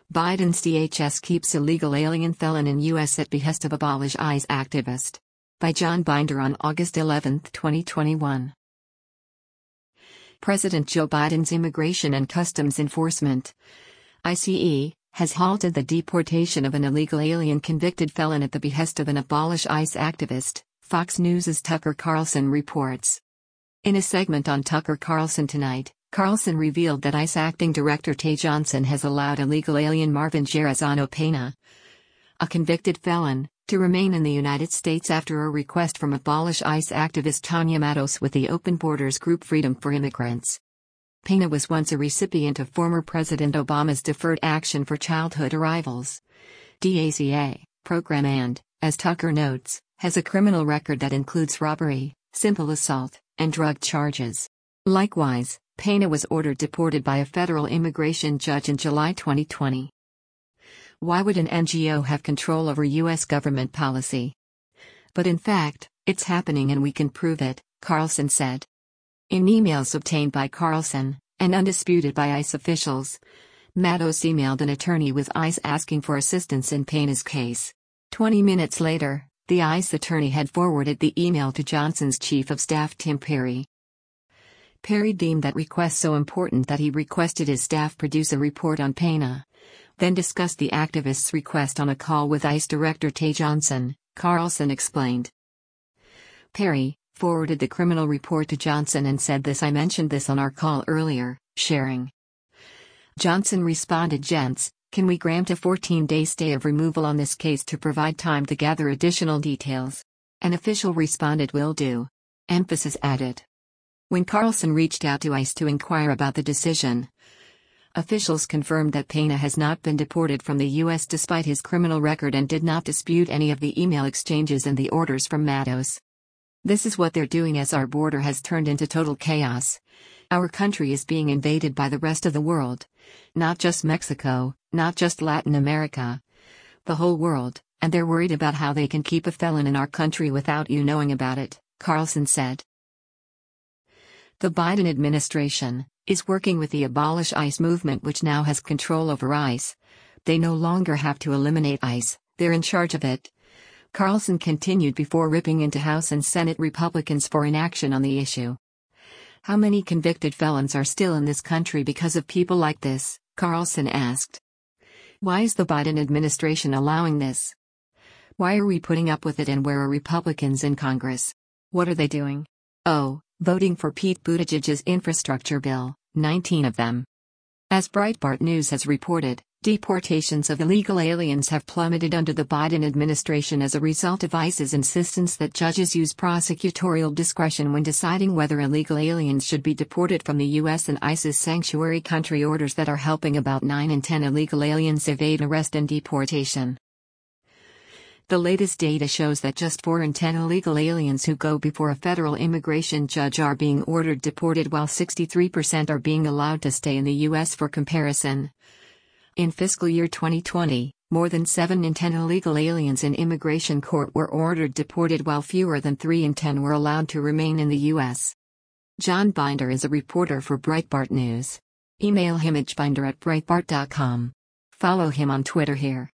Biden's DHS keeps illegal alien felon in U.S. at behest of abolish ICE activist. By John Binder on August 11, 2021. President Joe Biden's Immigration and Customs Enforcement (ICE) has halted the deportation of an illegal alien convicted felon at the behest of an abolish ICE activist, Fox News' Tucker Carlson reports. In a segment on Tucker Carlson Tonight, Carlson revealed that ICE Acting Director Tay Johnson has allowed illegal alien Marvin Gerezano Pena, a convicted felon, to remain in the United States after a request from abolish ICE activist Tanya Matos with the Open Borders group Freedom for Immigrants. Pena was once a recipient of former President Obama's Deferred Action for Childhood Arrivals (DACA) program and, as Tucker notes, has a criminal record that includes robbery, simple assault, and drug charges. Likewise, Pena was ordered deported by a federal immigration judge in July 2020. Why would an NGO have control over U.S. government policy? But in fact, it's happening and we can prove it, Carlson said. In emails obtained by Carlson, and undisputed by ICE officials, Matos emailed an attorney with ICE asking for assistance in Pena's case. 20 minutes later, the ICE attorney had forwarded the email to Johnson's chief of staff Tim Perry. Perry deemed that request so important that he requested his staff produce a report on Pena, then discussed the activist's request on a call with ICE Director Tay Johnson, Carlson explained. Perry forwarded the criminal report to Johnson and said this: "I mentioned this on our call earlier, sharing." Johnson responded, "Gents, can we grant a 14-day stay of removal on this case to provide time to gather additional details?" An official responded, "Will do." Emphasis added. When Carlson reached out to ICE to inquire about the decision, officials confirmed that Pena has not been deported from the U.S. despite his criminal record and did not dispute any of the email exchanges and the orders from Matos. "This is what they're doing as our border has turned into total chaos. Our country is being invaded by the rest of the world. Not just Mexico, not just Latin America. The whole world, and they're worried about how they can keep a felon in our country without you knowing about it," Carlson said. The Biden administration is working with the Abolish ICE movement, which now has control over ICE. They no longer have to eliminate ICE, they're in charge of it. Carlson continued before ripping into House and Senate Republicans for inaction on the issue. How many convicted felons are still in this country because of people like this? Carlson asked. Why is the Biden administration allowing this? Why are we putting up with it, and where are Republicans in Congress? What are they doing? Oh, voting for Pete Buttigieg's infrastructure bill, 19 of them. As Breitbart News has reported, deportations of illegal aliens have plummeted under the Biden administration as a result of ICE's insistence that judges use prosecutorial discretion when deciding whether illegal aliens should be deported from the U.S. and ICE's sanctuary country orders that are helping about 9 in 10 illegal aliens evade arrest and deportation. The latest data shows that just 4 in 10 illegal aliens who go before a federal immigration judge are being ordered deported, while 63% are being allowed to stay in the U.S. For comparison, in fiscal year 2020, more than 7 in 10 illegal aliens in immigration court were ordered deported, while fewer than 3 in 10 were allowed to remain in the U.S. John Binder is a reporter for Breitbart News. Email him at binder@breitbart.com. Follow him on Twitter here.